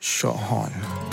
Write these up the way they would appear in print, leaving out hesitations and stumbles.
شاهان.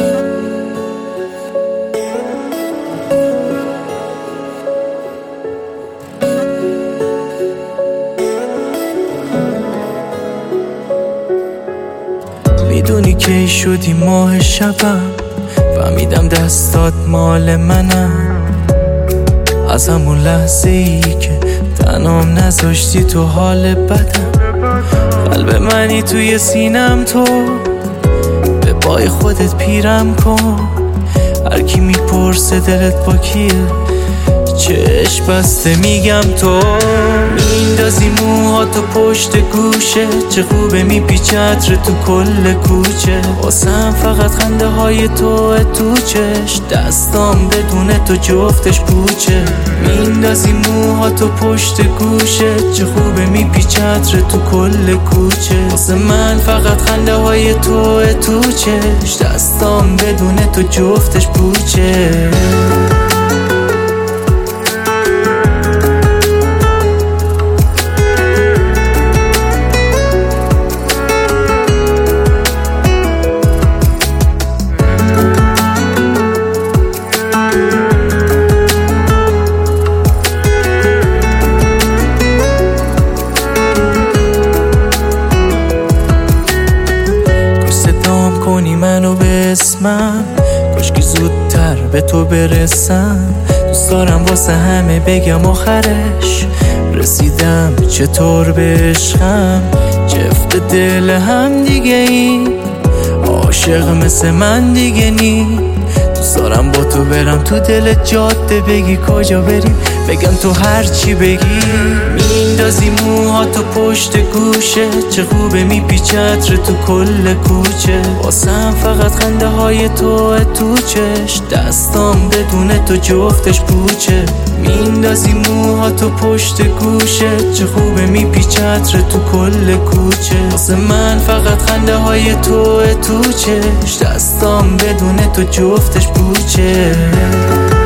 میدونی کی شدی ماه شبم، فهمیدم دستات مال منم. از همون لحظه ای که تنام نذاشتی تو حال بدم، قلب منی توی سینم، تو به پای خودت پیرم کن. هر کی میپرسه دلت با کیه، چشم بسته میگم تو. میندازی موهاتو پشت گوشه، چه خوبه میپیچه عطر تو کل کوچه. واسم فقط خنده های تو چش، دستام بدون تو جفتش پوچه. میندازی موهاتو پشت گوشه، چه خوبه میپیچه عطر تو کل کوچه. واسه من فقط خنده های تو چش، دستام بدون تو جفتش پوچه. کنی منو به اسمم، کاشکی زودتر به تو برسم. دوست دارم واسه همه بگم آخرش رسیدم چطور به عشقم. جفت دل هم دیگه ای، عاشق مثل من دیگه نی. دوست دارم با تو برم تو دل جاده، بگی کجا بریم بگم تو هر چی بگی. میندازی موهاتو پشت گوشه، چه خوبه میپیچه عطر تو کل کوچه. واسم فقط خنده های تو چش، دستام بدون تو جفتش پوچه. میندازی موهاتو پشت گوشه، چه خوبه میپیچه عطر تو کل کوچه. واسه من فقط خنده های تو چش، دستام بدون تو جفتش پوچه.